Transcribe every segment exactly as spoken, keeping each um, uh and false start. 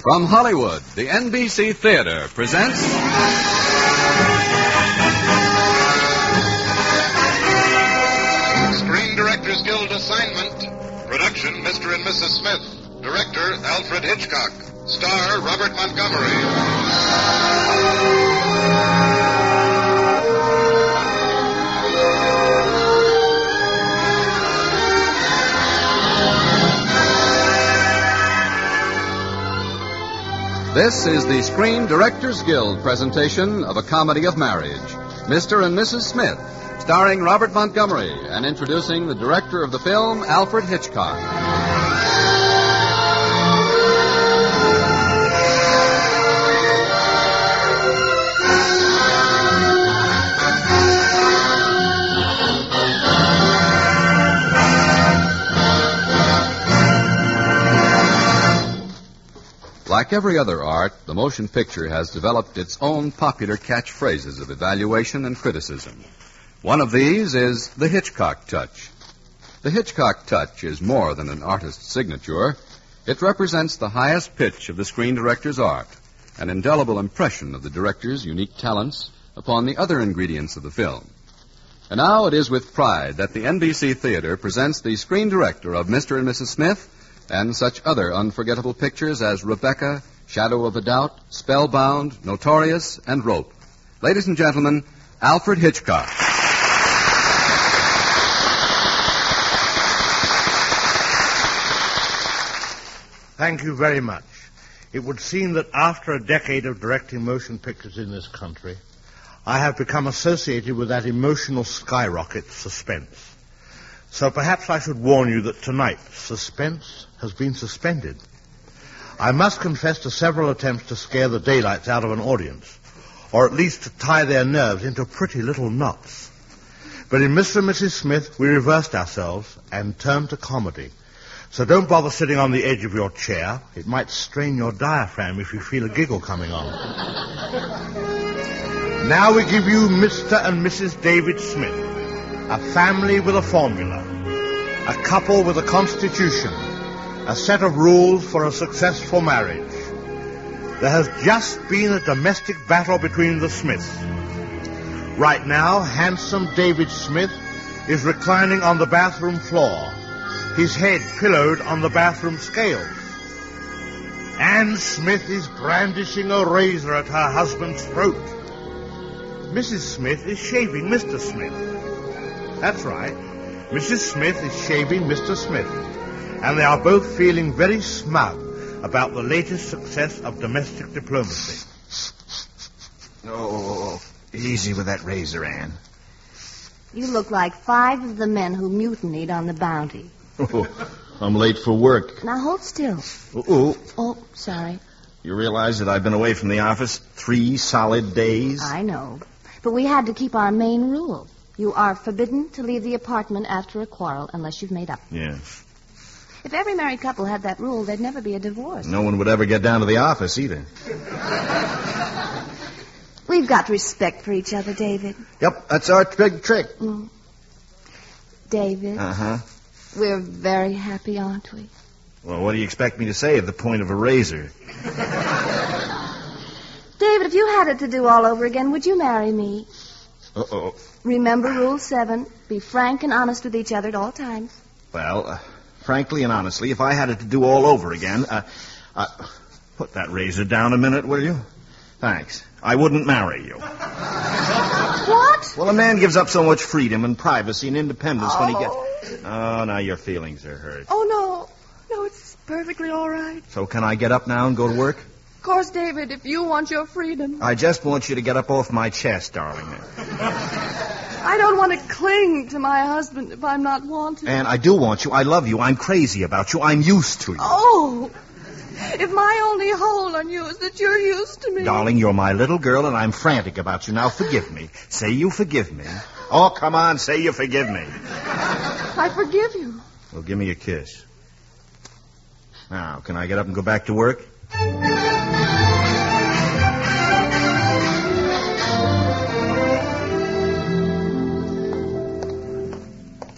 From Hollywood, the N B C Theater presents... Screen Directors Guild assignment. Production, Mister and Missus Smith. Director, Alfred Hitchcock. Star, Robert Montgomery. This is the Screen Directors Guild presentation of A Comedy of Marriage, Mister and Missus Smith, starring Robert Montgomery and introducing the director of the film, Alfred Hitchcock. Like every other art, the motion picture has developed its own popular catchphrases of evaluation and criticism. One of these is the Hitchcock touch. The Hitchcock touch is more than an artist's signature. It represents the highest pitch of the screen director's art, an indelible impression of the director's unique talents upon the other ingredients of the film. And now it is with pride that the N B C Theater presents the screen director of Mister and Missus Smith and such other unforgettable pictures as Rebecca, Shadow of a Doubt, Spellbound, Notorious, and Rope. Ladies and gentlemen, Alfred Hitchcock. Thank you very much. It would seem that after a decade of directing motion pictures in this country, I have become associated with that emotional skyrocket, suspense. So perhaps I should warn you that tonight, suspense has been suspended. I must confess to several attempts to scare the daylights out of an audience, or at least to tie their nerves into pretty little knots. But in Mister and Missus Smith, we reversed ourselves and turned to comedy. So don't bother sitting on the edge of your chair. It might strain your diaphragm if you feel a giggle coming on. Now we give you Mister and Missus David Smith. A family with a formula, a couple with a constitution, a set of rules for a successful marriage. There has just been a domestic battle between the Smiths. Right now, handsome David Smith is reclining on the bathroom floor, his head pillowed on the bathroom scales. Anne Smith is brandishing a razor at her husband's throat. Missus Smith is shaving Mister Smith. That's right. Missus Smith is shaving Mister Smith. And they are both feeling very smug about the latest success of domestic diplomacy. Oh, easy with that razor, Anne. You look like five of the men who mutinied on the Bounty. Oh, I'm late for work. Now hold still. Uh-oh. Oh, sorry. You realize that I've been away from the office three solid days? I know. But we had to keep our main rule. You are forbidden to leave the apartment after a quarrel unless you've made up. Yes. If every married couple had that rule, there'd never be a divorce. No one would ever get down to the office either. We've got respect for each other, David. Yep, that's our big trick. Mm. David. Uh-huh. We're very happy, aren't we? Well, what do you expect me to say at the point of a razor? David, if you had it to do all over again, would you marry me? Uh-oh. Remember Rule seven. Be frank and honest with each other at all times. Well, uh, frankly and honestly, if I had it to do all over again, uh, uh, put that razor down a minute, will you? Thanks. I wouldn't marry you. What? Well, a man gives up so much freedom and privacy and independence oh. when he gets... Oh, now your feelings are hurt. Oh, no. No, it's perfectly all right. So can I get up now and go to work? Of course, David, if you want your freedom. I just want you to get up off my chest, darling. I don't want to cling to my husband if I'm not wanted. And I do want you. I love you. I'm crazy about you. I'm used to you. Oh, if my only hold on you is that you're used to me. Darling, you're my little girl, and I'm frantic about you. Now, forgive me. Say you forgive me. Oh, come on, say you forgive me. I forgive you. Well, give me a kiss. Now, can I get up and go back to work?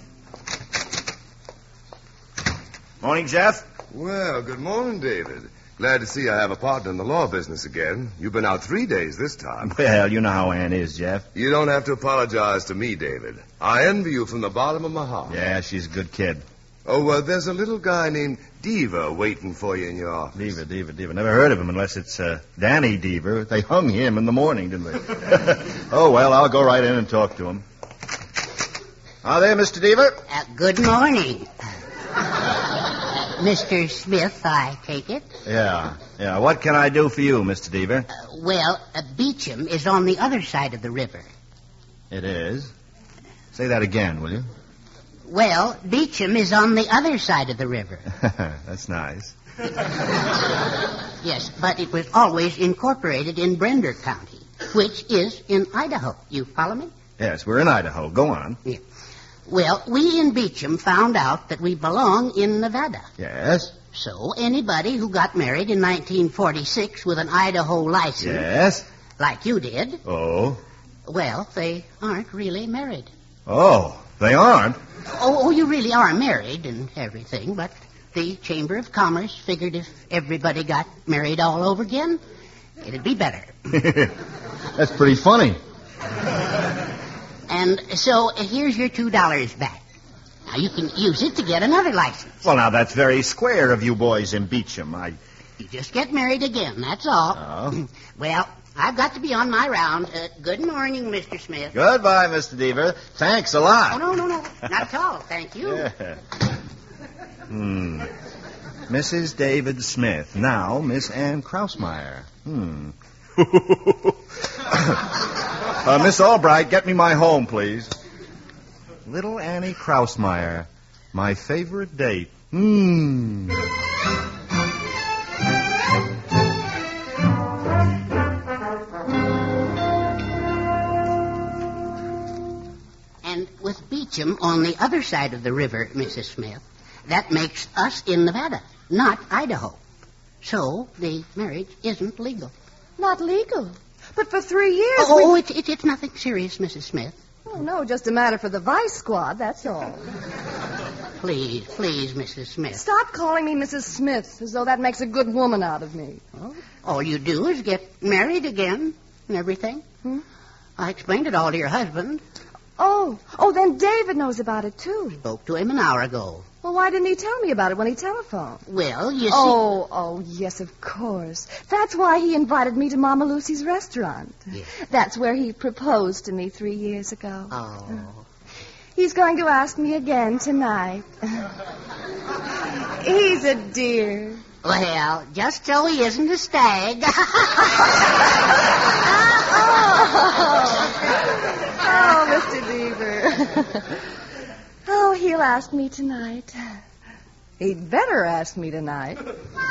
Morning, Jeff. Well, good morning, David. Glad to see I have a partner in the law business again. You've been out three days this time. Well, you know how Ann is, Jeff. You don't have to apologize to me, David. I envy you from the bottom of my heart. Yeah, she's a good kid. Oh, uh, there's a little guy named Deaver waiting for you in your office. Deaver, Deaver, Deaver. Never heard of him unless it's uh, Danny Deaver. They hung him in the morning, didn't they? Oh, well, I'll go right in and talk to him. Are there, Mister Deaver? Uh, good morning. Mister Smith, I take it? Yeah, yeah. What can I do for you, Mister Deaver? Uh, well, uh, Beecham is on the other side of the river. It is? Say that again, will you? Well, Beecham is on the other side of the river. That's nice. Yes, but it was always incorporated in Brender County, which is in Idaho. You follow me? Yes, we're in Idaho. Go on. Yeah. Well, we in Beecham found out that we belong in Nevada. Yes? So anybody who got married in nineteen forty-six with an Idaho license... Yes? Like you did... Oh? Well, they aren't really married. Oh, they aren't? Oh, oh, you really are married and everything, but the Chamber of Commerce figured if everybody got married all over again, it'd be better. That's pretty funny. And so uh, here's your two dollars back. Now you can use it to get another license. Well, now that's very square of you boys in Beecham. I. You just get married again, that's all. Oh. Well, I've got to be on my round. Uh, good morning, Mister Smith. Goodbye, Mister Deaver. Thanks a lot. Oh, no, no, no. Not at all. Thank you. Yeah. Hmm. Missus David Smith. Now, Miss Ann Krausmeyer. Hmm. uh, Miss Albright, get me my home, please. Little Annie Krausmeyer. My favorite date. Hmm. And with Beecham on the other side of the river, Missus Smith, that makes us in Nevada, not Idaho. So the marriage isn't legal. Not legal. But for three years... Oh, we... it's, it, it's nothing serious, Missus Smith. Oh, no, just a matter for the vice squad, that's all. Please, please, Missus Smith. Stop calling me Missus Smith, as though that makes a good woman out of me. Oh, all you do is get married again and everything. Hmm? I explained it all to your husband. Oh, oh, then David knows about it, too. Spoke to him an hour ago. Well, why didn't he tell me about it when he telephoned? Well, you see... Oh, oh, yes, of course. That's why he invited me to Mama Lucy's restaurant. Yes. That's where he proposed to me three years ago. Oh. He's going to ask me again tonight. He's a dear. Well, just so he isn't a stag. oh. oh, Mister Deaver. Oh, he'll ask me tonight. He'd better ask me tonight.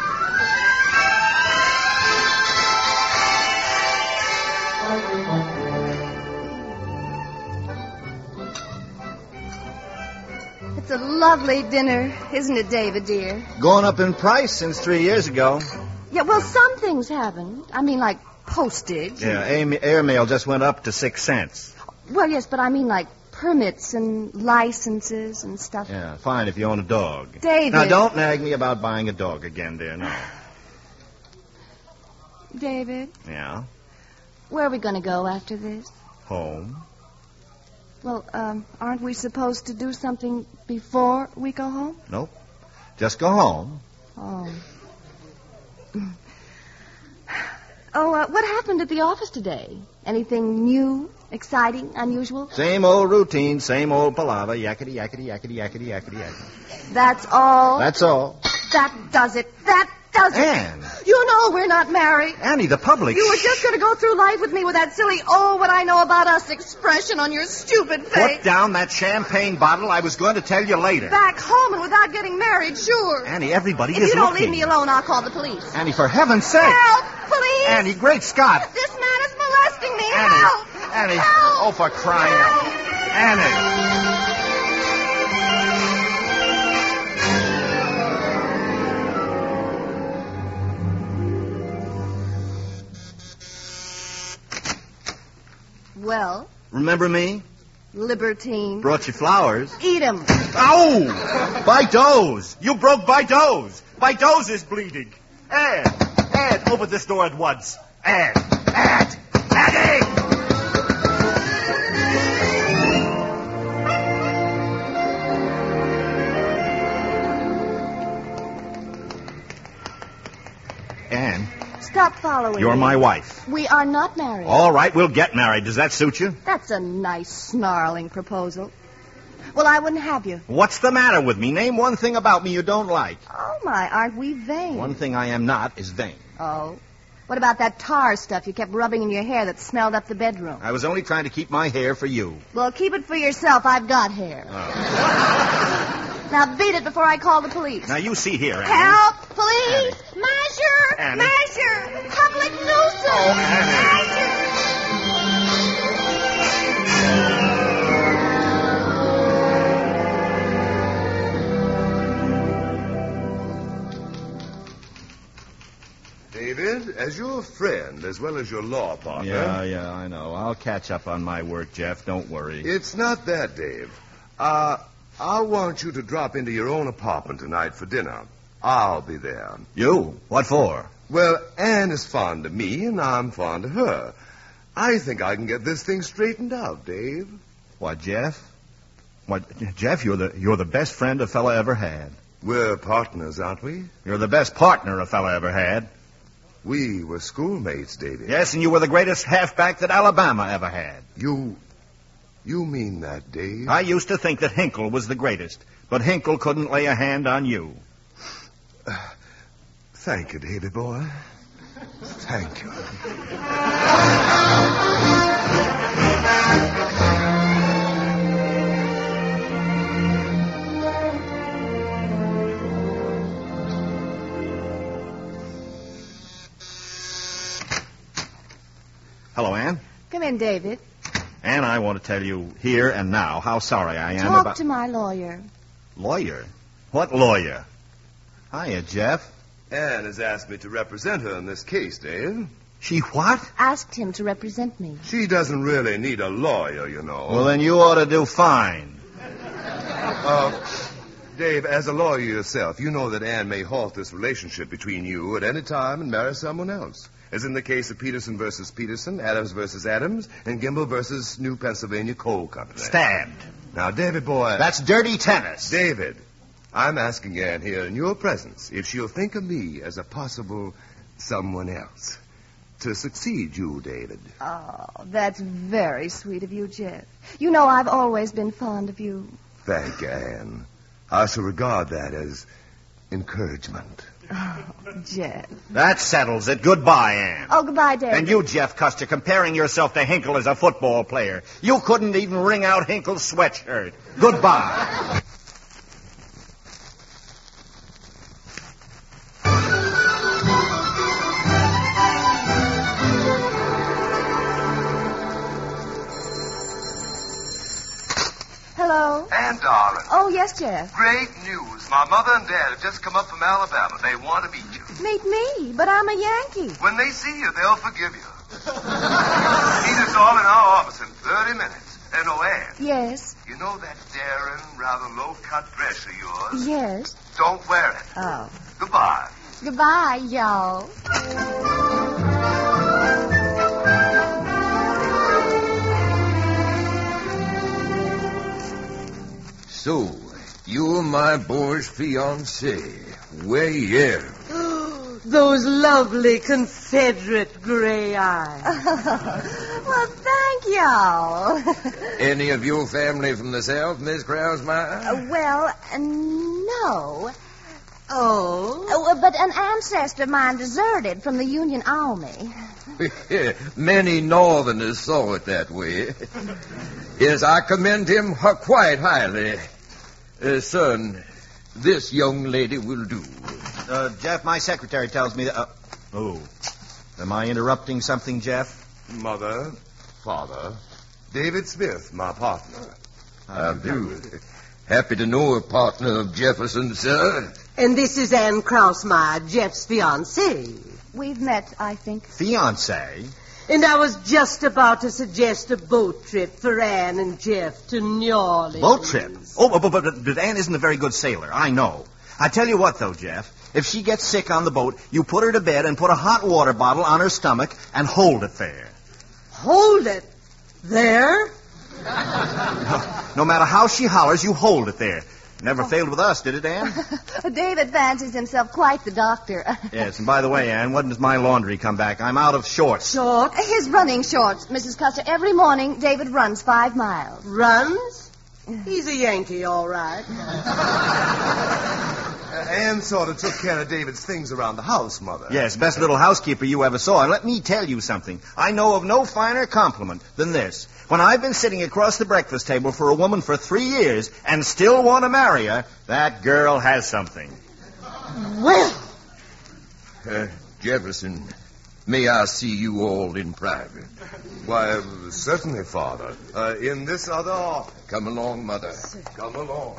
It's a lovely dinner, isn't it, David, dear? Going up in price since three years ago. Yeah, well, some things haven't. I mean, like postage. Yeah, airmail just went up to six cents. Well, yes, but I mean, like, permits and licenses and stuff. Yeah, fine if you own a dog. David. Now, don't nag me about buying a dog again, dear, no. David. Yeah? Where are we going to go after this? Home. Well, um, aren't we supposed to do something before we go home? Nope. Just go home. Oh. Oh, uh, what happened at the office today? Anything new? Exciting? Unusual? Same old routine, same old palaver. Yakety, yakety, yakety, yakety, yakety, yakety. That's all? That's all. That does it. That does it. Anne. You know we're not married. Annie, the public... You were just going to go through life with me with that silly, oh, what I know about us expression on your stupid face. Put down that champagne bottle. I was going to tell you later. Back home and without getting married, sure. Annie, everybody if is you don't looking. leave me alone, I'll call the police. Annie, for heaven's sake. Help, please. Annie, great Scott. This man is molesting me. Annie. Help. Annie. Help. Oh, for crying out. Annie. Well? Remember me? Libertine. Brought you flowers. Eat 'em. Ow! By Doze. You broke By Doze. By Doze is bleeding. Ed! Ed, open this door at once. Ed! Ed! Eddie! Anne, Stop following you're me. my wife. We are not married. All right, we'll get married. Does that suit you? That's a nice, snarling proposal. Well, I wouldn't have you. What's the matter with me? Name one thing about me you don't like. Oh, my, aren't we vain? One thing I am not is vain. Oh. What about that tar stuff you kept rubbing in your hair that smelled up the bedroom? I was only trying to keep my hair for you. Well, keep it for yourself. I've got hair. Oh. Now, beat it before I call the police. Now, you see here, Annie. Help! Police! Measure! Annie. Measure! Public nuisance! Oh, Annie. Measure! David, as your friend as well as your law partner... Yeah, yeah, I know. I'll catch up on my work, Jeff. Don't worry. It's not that, Dave. Uh, I want you to drop into your own apartment tonight for dinner. I'll be there. You? What for? Well, Anne is fond of me, and I'm fond of her. I think I can get this thing straightened out, Dave. What, Jeff? What, Jeff, you're the you're the best friend a fella ever had. We're partners, aren't we? You're the best partner a fella ever had. We were schoolmates, David. Yes, and you were the greatest halfback that Alabama ever had. You... you mean that, Dave? I used to think that Hinkle was the greatest, but Hinkle couldn't lay a hand on you. Uh, thank you, David boy. Thank you. Hello, Anne. Come in, David. Anne, I want to tell you here and now how sorry I am Talk about... to my lawyer. Lawyer? What lawyer? Hiya, Jeff. Anne has asked me to represent her in this case, Dave. She what? Asked him to represent me. She doesn't really need a lawyer, you know. Well, then you ought to do fine. Uh, Dave, as a lawyer yourself, you know that Anne may halt this relationship between you at any time and marry someone else. As in the case of Peterson versus Peterson, Adams versus Adams, and Gimble versus New Pennsylvania Coal Company. Stand. Now, David boy... That's dirty tennis. David, I'm asking Anne here in your presence if she'll think of me as a possible someone else to succeed you, David. Oh, that's very sweet of you, Jeff. You know I've always been fond of you. Thank you, Anne. I shall regard that as encouragement. Oh, Jeff. That settles it. Goodbye, Anne. Oh, goodbye, David. And you, Jeff Custer, comparing yourself to Hinkle as a football player. You couldn't even wring out Hinkle's sweatshirt. Goodbye. Hello? Anne, darling. Oh, yes, Jeff. Great news. My mother and dad have just come up from Alabama. They want to meet you. Meet me, but I'm a Yankee. When they see you, they'll forgive you. Meet us all in our office in thirty minutes. And, oh, Anne. Yes. You know that daring, rather low-cut dress of yours? Yes. Don't wear it. Oh. Goodbye. Goodbye, y'all. So, you're my boy's fiancée. Where yeah. Those lovely Confederate gray eyes. Well, thank y'all. Any of your family from the South, Miss Krausmeyer? Uh, well, uh, no. Oh? Uh, but an ancestor of mine deserted from the Union Army. Many Northerners saw it that way. Yes, I commend him uh, quite highly. Uh, son, this young lady will do. Uh, Jeff, my secretary tells me that... Uh, oh. Am I interrupting something, Jeff? Mother, father, David Smith, my partner. I do. Happy to know a partner of Jefferson, sir. And this is Anne Krausmeyer, Jeff's fiancée. We've met, I think. Fiancée? And I was just about to suggest a boat trip for Anne and Jeff to New Orleans. Boat trip? Oh, but, but, but Anne isn't a very good sailor. I know. I tell you what, though, Jeff. If she gets sick on the boat, you put her to bed and put a hot water bottle on her stomach and hold it there. Hold it there? No, no matter how she hollers, you hold it there. Never oh. failed with us, did it, Anne? David fancies himself quite the doctor. Yes, and by the way, Anne, when does my laundry come back? I'm out of shorts. Shorts? His running shorts, Missus Custer. Every morning, David runs five miles. Runs? He's a Yankee, all right. Uh, Anne sort of took care of David's things around the house, Mother. Yes, best little housekeeper you ever saw. And let me tell you something. I know of no finer compliment than this. When I've been sitting across the breakfast table for a woman for three years and still want to marry her, that girl has something. Well. Uh, Jefferson, may I see you all in private? Why, uh, certainly, Father. Uh, in this other office. Come along, Mother. Come along.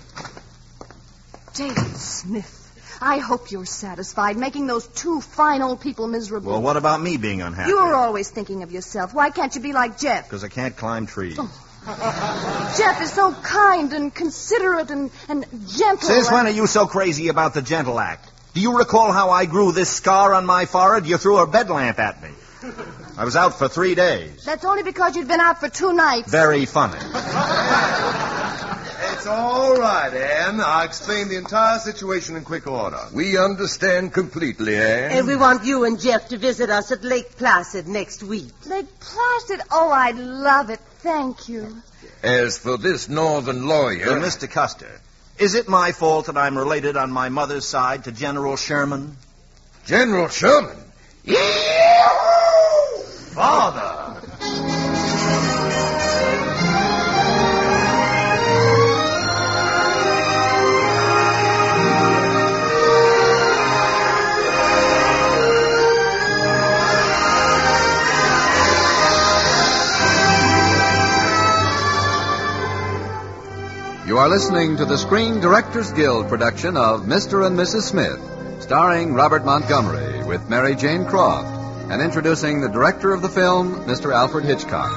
David Smith, I hope you're satisfied making those two fine old people miserable. Well, what about me being unhappy? You're always thinking of yourself. Why can't you be like Jeff? Because I can't climb trees. Oh. Jeff is so kind and considerate and, and gentle. Since and... when are you so crazy about the gentle act? Do you recall how I grew this scar on my forehead? You threw a bed lamp at me. I was out for three days. That's only because you'd been out for two nights. Very funny. It's all right, Anne. I'll explain the entire situation in quick order. We understand completely, Anne. And we want you and Jeff to visit us at Lake Placid next week. Lake Placid? Oh, I'd love it. Thank you. As for this northern lawyer... Uh, Mister Custer, is it my fault that I'm related on my mother's side to General Sherman? General Sherman? Father! You are listening to the Screen Directors Guild production of Mister and Missus Smith, starring Robert Montgomery with Mary Jane Croft, and introducing the director of the film, Mister Alfred Hitchcock.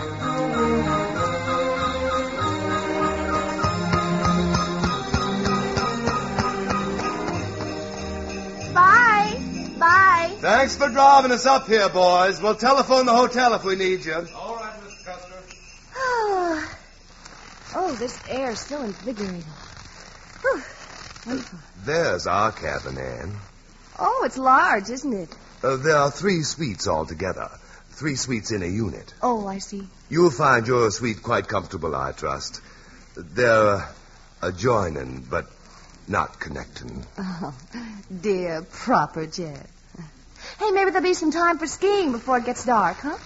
Bye. Bye. Thanks for driving us up here, boys. We'll telephone the hotel if we need you. All right, Mister Custer. Oh, oh this air is so invigorating. Whew. Wonderful. There's our cabin, Anne. Oh, it's large, isn't it? Uh, there are three suites altogether. Three suites in a unit. Oh, I see. You'll find your suite quite comfortable, I trust. They're uh, adjoining, but not connecting. Oh, dear, proper Jeff. Hey, maybe there'll be some time for skiing before it gets dark, huh?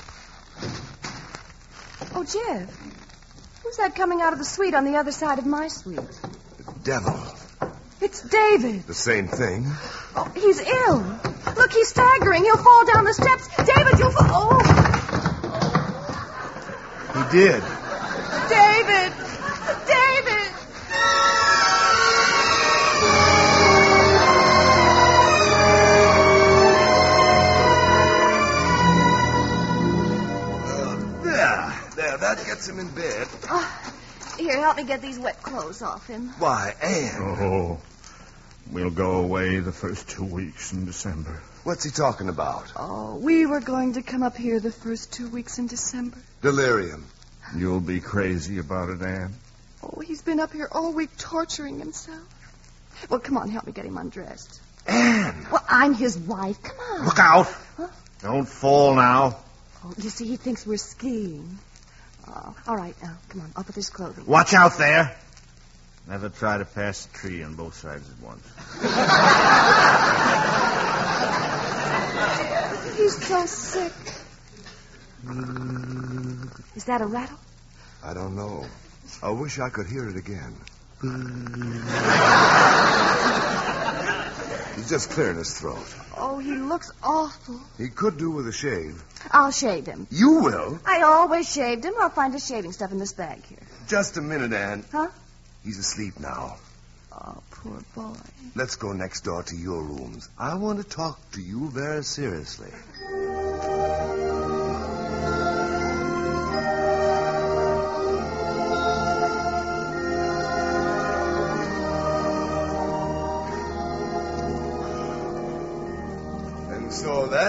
Oh, Jeff, who's that coming out of the suite on the other side of my suite? Devil. It's David. The same thing. Oh, he's ill. Look, he's staggering. He'll fall down the steps. David, you'll fall. Oh. He did. David. David. Uh, there. There. That gets him in bed. Oh, here, help me get these wet clothes off him. Why, Anne. Oh, we'll go away the first two weeks in December. What's he talking about? Oh, we were going to come up here the first two weeks in December. Delirium. You'll be crazy about it, Anne. Oh, he's been up here all week torturing himself. Well, come on, help me get him undressed. Anne! Well, I'm his wife. Come on. Look out. Huh? Don't fall now. Oh, you see, he thinks we're skiing. Oh, all right, now, come on, off with his clothing. Watch out there. Never try to pass the tree on both sides at once. He's so sick. Is that a rattle? I don't know. I wish I could hear it again. He's just clearing his throat. Oh, he looks awful. He could do with a shave. I'll shave him. You will? I always shaved him. I'll find his shaving stuff in this bag here. Just a minute, Anne. Huh? He's asleep now. Oh, poor boy. Let's go next door to your rooms. I want to talk to you very seriously.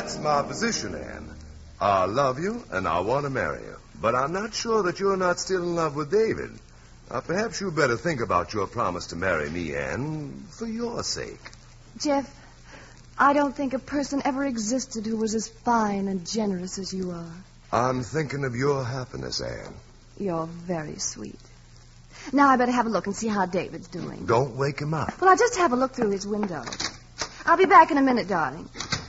That's my position, Anne. I love you, and I want to marry you. But I'm not sure that you're not still in love with David. Now, perhaps you better think about your promise to marry me, Anne, for your sake. Jeff, I don't think a person ever existed who was as fine and generous as you are. I'm thinking of your happiness, Anne. You're very sweet. Now I better have a look and see how David's doing. Don't wake him up. Well, I'll just have a look through his window. I'll be back in a minute, darling.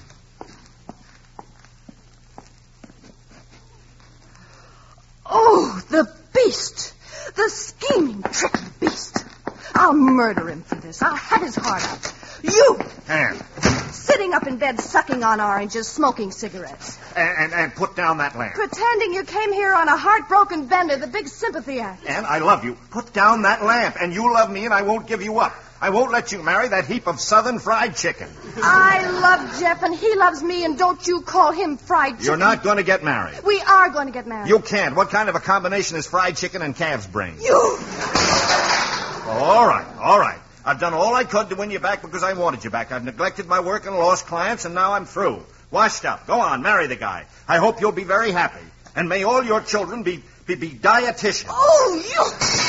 Oh, the beast! The scheming, tricky beast! I'll murder him for this. I'll have his heart out. You! Anne. Sitting up in bed, sucking on oranges, smoking cigarettes. And, and, and put down that lamp. Pretending you came here on a heartbroken bender, the big sympathy act. Anne, I love you. Put down that lamp, and you love me, and I won't give you up. I won't let you marry that heap of southern fried chicken. I love Jeff, and he loves me, and don't you call him fried chicken. You're not going to get married. We are going to get married. You can't. What kind of a combination is fried chicken and calf's brains? You! All right, all right. I've done all I could to win you back because I wanted you back. I've neglected my work and lost clients, and now I'm through. Washed up. Go on, marry the guy. I hope you'll be very happy. And may all your children be, be, be dietitians. Oh, you...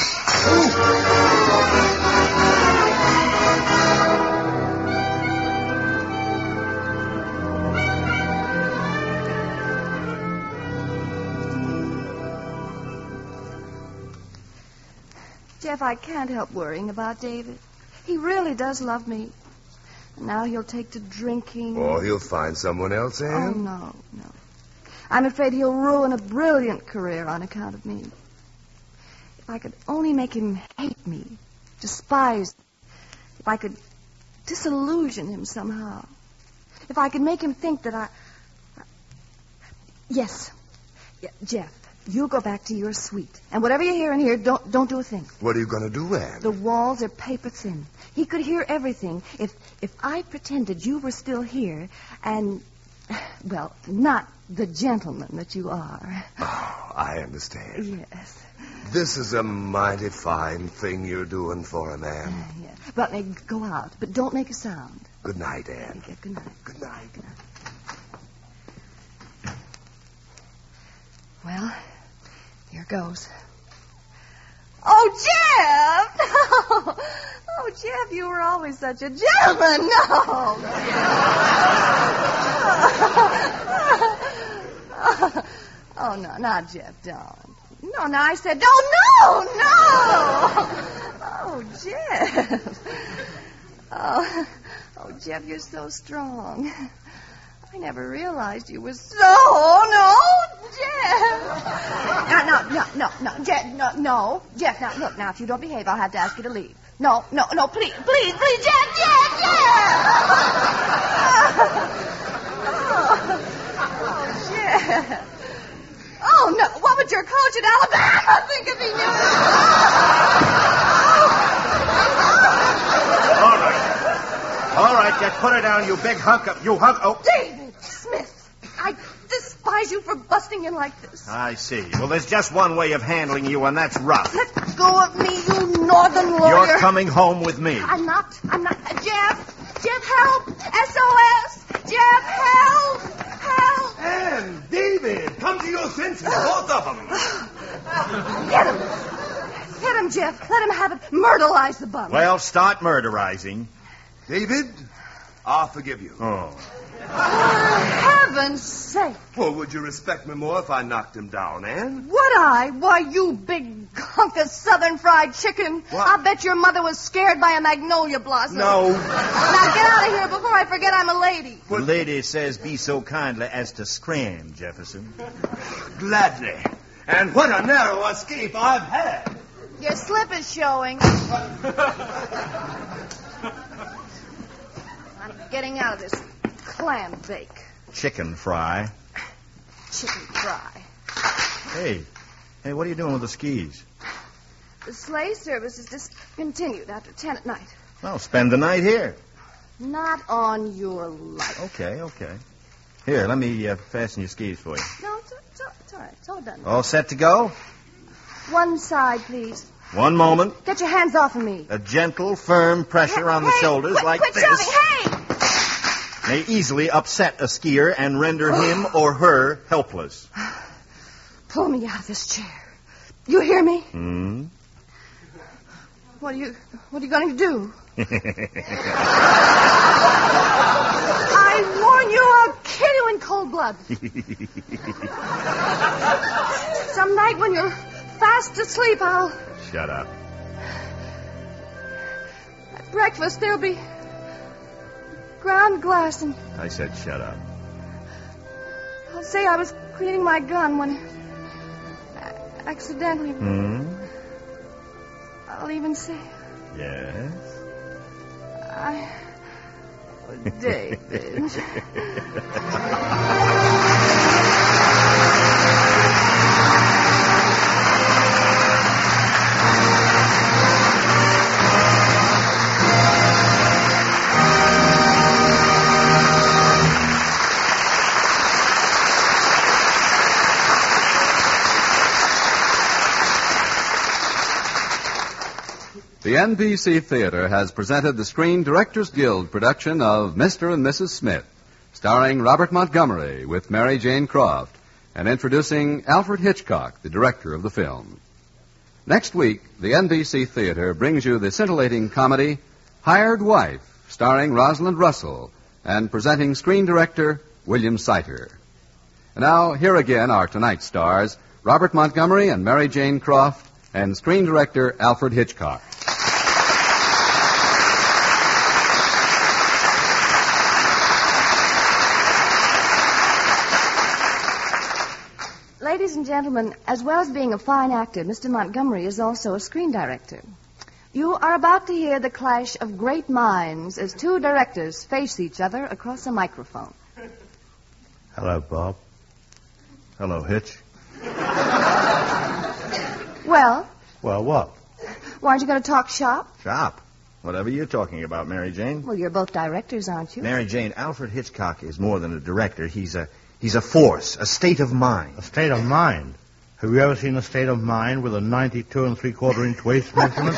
Jeff, I can't help worrying about David. He really does love me. And now he'll take to drinking. Or he'll find someone else, Anne. Oh, no, no. I'm afraid he'll ruin a brilliant career on account of me. If I could only make him hate me, despise me, if I could disillusion him somehow, if I could make him think that I... Yes, yeah, Jeff. You go back to your suite. And whatever you hear in here, don't don't do a thing. What are you going to do, Anne? The walls are paper thin. He could hear everything if if I pretended you were still here and, well, not the gentleman that you are. Oh, I understand. Yes. This is a mighty fine thing you're doing for him, Anne. Uh, yeah. But uh, go out, but don't make a sound. Good night, Anne. Okay, good night. Good night. Good night. Well... Here goes. Oh, Jeff! No! Oh, Jeff, you were always such a gentleman. No! Oh, no, not Jeff, don't. No, no, I said, oh, no, no! Oh, Jeff. Oh, oh, Jeff, you're so strong. I never realized you were so... No, Jeff! No, no, no, no, no, Jeff, no, no. Jeff, now, look, now, if you don't behave, I'll have to ask you to leave. No, no, no, please, please, please, Jeff, Jeff, Jeff! Oh, oh, Jeff. Oh, no, what would your coach at Alabama think if he knew All right. All right, Jeff, put her down, you big hunk of... You hunk... Oh, David Smith, I despise you for busting in like this. I see. Well, there's just one way of handling you, and that's rough. Let go of me, you northern lawyer. You're coming home with me. I'm not. I'm not. Uh, Jeff! Jeff, help! S O S! Jeff, help! Help! Anne, David, come to your senses, both of them. Get him! Hit him, Jeff. Let him have it. Murderize the bum. Well, start murderizing. David, I'll forgive you. Oh. For heaven's sake. Well, would you respect me more if I knocked him down, Anne? Would I? Why, you big hunk of southern fried chicken. What? I'll bet your mother was scared by a magnolia blossom. No. Now get out of here before I forget I'm a lady. The lady says be so kindly as to scram, Jefferson. Gladly. And what a narrow escape I've had. Your slip is showing. I'm getting out of this clam bake. Chicken fry. Chicken fry. Hey. Hey, what are you doing with the skis? The sleigh service is discontinued after ten at night. Well, spend the night here. Not on your life. Okay, okay. Here, let me uh, fasten your skis for you. No, it's, it's, it's all right. It's all done. All set to go? One side, please. One moment. Get your hands off of me. A gentle, firm pressure hey, on the hey, shoulders quit, like quit this. Shoving. Hey! may easily upset a skier and render him or her helpless. Pull me out of this chair. You hear me? Hmm? What are you what are you going to do? I warn you, I'll kill you in cold blood. Some night when you're fast asleep, I'll... Shut up. At breakfast, there'll be ground glass, and I said shut up. I'll say I was cleaning my gun when... accidentally... Hmm? I'll even say... Yes? I... Oh, David... The N B C Theater has presented the Screen Directors Guild production of Mister and Missus Smith, starring Robert Montgomery with Mary Jane Croft, and introducing Alfred Hitchcock, the director of the film. Next week, the N B C Theater brings you the scintillating comedy Hired Wife, starring Rosalind Russell, and presenting screen director William Seiter. And now, here again are tonight's stars, Robert Montgomery and Mary Jane Croft, and screen director Alfred Hitchcock. Ladies and gentlemen, as well as being a fine actor, Mister Montgomery is also a screen director. You are about to hear the clash of great minds as two directors face each other across a microphone. Hello, Bob. Hello, Hitch. Well? Well, what? Well, aren't you going to talk shop? Shop? Whatever you're talking about, Mary Jane. Well, you're both directors, aren't you? Mary Jane, Alfred Hitchcock is more than a director. He's a he's a force, a state of mind. A state of mind? Have you ever seen a state of mind with a ninety-two and three-quarter inch waist measurement?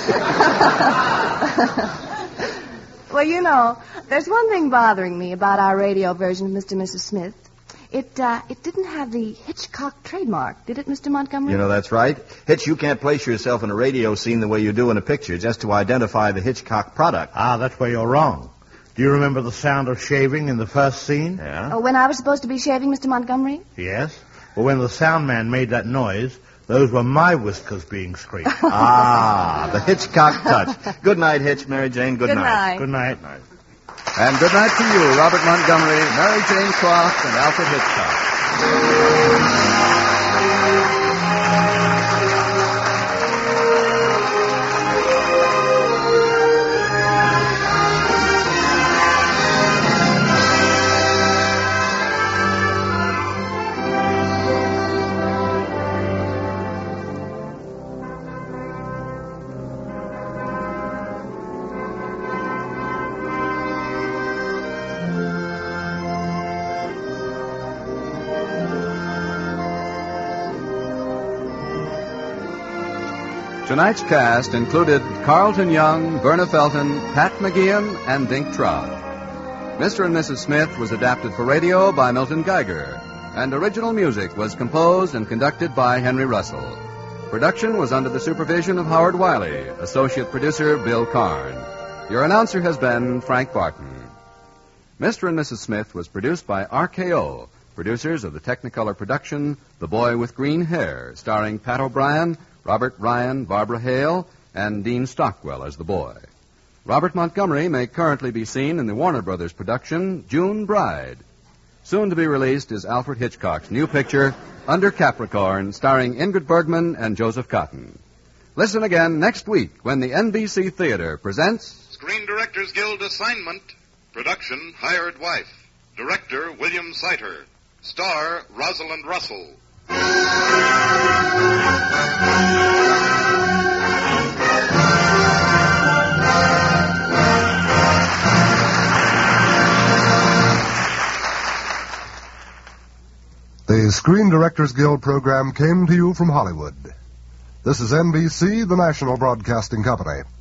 Well, you know, there's one thing bothering me about our radio version of Mister and Missus Smith. It, uh, it didn't have the Hitchcock trademark, did it, Mister Montgomery? You know, that's right. Hitch, you can't place yourself in a radio scene the way you do in a picture just to identify the Hitchcock product. Ah, that's where you're wrong. Do you remember the sound of shaving in the first scene? Yeah? Oh, when I was supposed to be shaving, Mister Montgomery? Yes. Well, when the sound man made that noise, those were my whiskers being scraped. Ah, the Hitchcock touch. Good night, Hitch, Mary Jane. Good, Good night. night. Good night. Good night. And good night to you, Robert Montgomery, Mary Jane Croft, and Alfred Hitchcock. Tonight's cast included Carlton Young, Verna Felton, Pat McGeehan, and Dink Trout. Mister and Missus Smith was adapted for radio by Milton Geiger, and original music was composed and conducted by Henry Russell. Production was under the supervision of Howard Wiley, associate producer Bill Karn. Your announcer has been Frank Barton. Mister and Missus Smith was produced by R K O, producers of the Technicolor production The Boy with Green Hair, starring Pat O'Brien, Robert Ryan, Barbara Hale, and Dean Stockwell as the boy. Robert Montgomery may currently be seen in the Warner Brothers production June Bride. Soon to be released is Alfred Hitchcock's new picture, Under Capricorn, starring Ingrid Bergman and Joseph Cotton. Listen again next week when the N B C Theater presents Screen Directors Guild assignment. Production, Hired Wife. Director, William Seiter. Star, Rosalind Russell. The Screen Directors Guild program came to you from Hollywood. This is N B C, the national broadcasting company.